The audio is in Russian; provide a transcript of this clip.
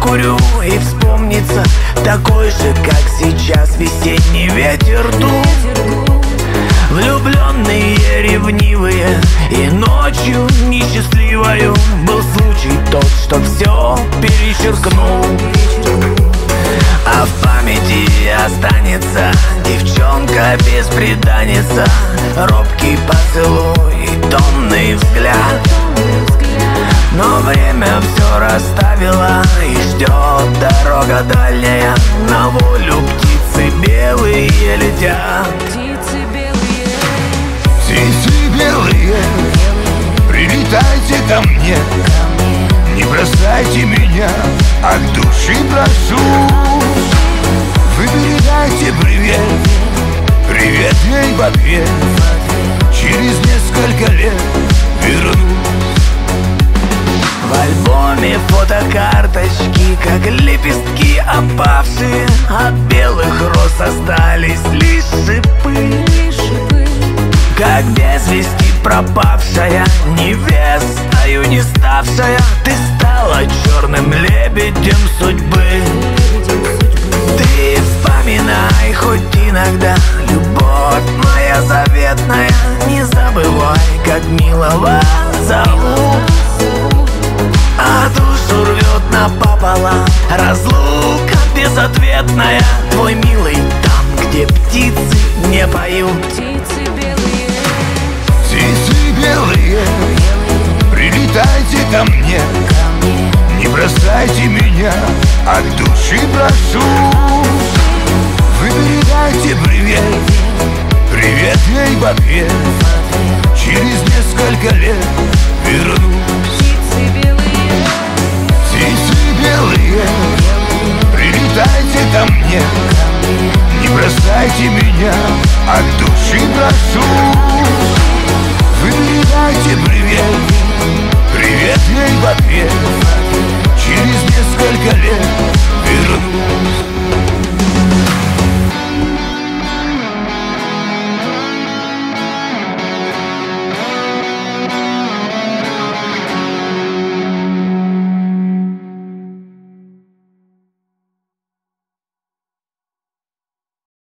закурю и вспомнится такой же, как сейчас, весенний ветер дул. Влюбленные, ревнивые, и ночью несчастливою был случай тот, что все перечеркнул. А в памяти останется девчонка-бесприданница, робкий поцелуй и томный взгляд. Но время все расставило и ждет дорога дальняя. На волю птицы белые летят. Птицы белые, прилетайте ко мне, не бросайте меня, от души прошу. Вы передайте привет, привет ей в ответ. Через несколько лет вернусь. В альбоме фотокарточки, как лепестки опавшие, от белых роз остались лишь шипы. Как без вести пропавшая, невестою не ставшая, ты стала черным лебедем судьбы. Ты вспоминай хоть иногда, любовь моя заветная, не забывай, как милого зовут. А душу рвет напополам разлука безответная. Твой милый там, где птицы не поют. Птицы белые, прилетайте ко мне, не бросайте меня, от души прошу. Вы передайте привет, привет ей в ответ. Через несколько лет вернусь. Птицы белые, прилетайте ко мне, не бросайте меня, от души прошу.